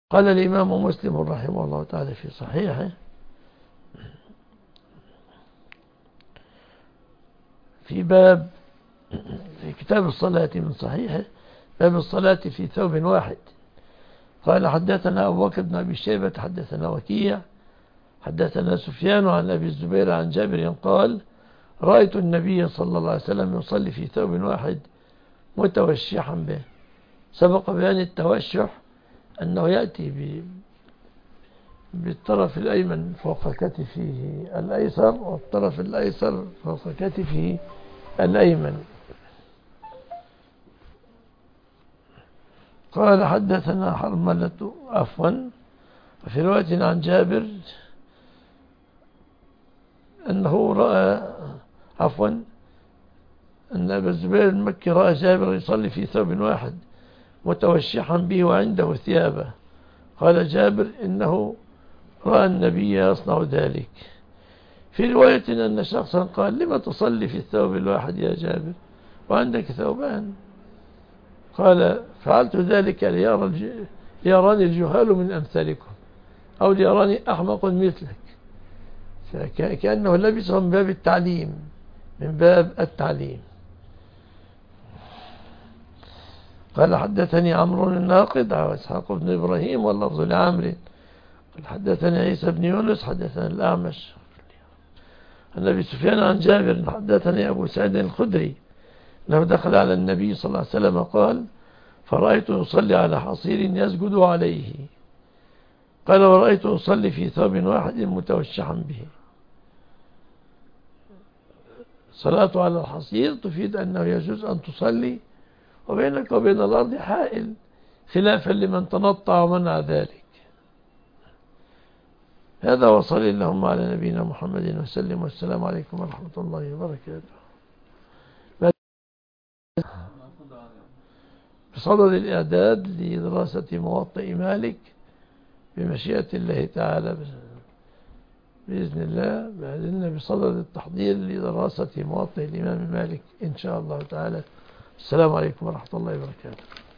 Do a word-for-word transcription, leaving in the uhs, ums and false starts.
قال الإمام مسلم رحمه الله تعالى في صحيحه في باب في كتاب الصلاة من صحيحه باب الصلاة في ثوب واحد، قال حدثنا أبو بكر بن أبي شيبة حدثنا وكيع حدثنا سفيان عن أبي الزبير عن جابر قال رأيت النبي صلى الله عليه وسلم يصلي في ثوب واحد متوشحا به. سبق بيان التوشح أنه يأتي بالطرف الأيمن فوق كتفه الأيسر والطرف الأيسر فوق كتفه الأيمن. قال حدثنا حرملة عفوا وفي رواية عن جابر أنه رأى عفوا أن أبا الزبير المكي رأى جابر يصلي في ثوب واحد متوشحا به وعنده ثيابه. قال جابر إنه رأى النبي يصنع ذلك. في رواية أن شخصا قال لما تصلي في الثوب الواحد يا جابر وعندك ثوبان؟ قال فعلت ذلك ليرى ليراني الجهال من أمثالكم أو ليراني أحمق مثلك، كأنه لبسه من باب التعليم من باب التعليم. قال حدثني عمرو الناقد وإسحاق بن إبراهيم واللفظ لعمرو قال حدثني عيسى بن يونس حدثنا الأعمش عن أبي سفيان عن جابر حدثني أبو سعيد الخدري أنه دخل على النبي صلى الله عليه وسلم قال فرأيته يصلي على حصير يسجد عليه. قال ورأيته يصلي في ثوب واحد متوشحا به. صلاته على الحصير تفيد أنه يجوز أن تصلي وبينك وبين الأرض حائل خلافا لمن تنطع ومنع ذلك. هذا وصل اللهم على نبينا محمد وسلم والسلام عليكم ورحمة الله وبركاته. بصدد الإعداد لدراسة موطئ مالك بمشيئة الله تعالى بإذن الله، بعدنا بصدد التحضير لدراسة موطئ الإمام مالك إن شاء الله تعالى. السلام عليكم ورحمة الله وبركاته.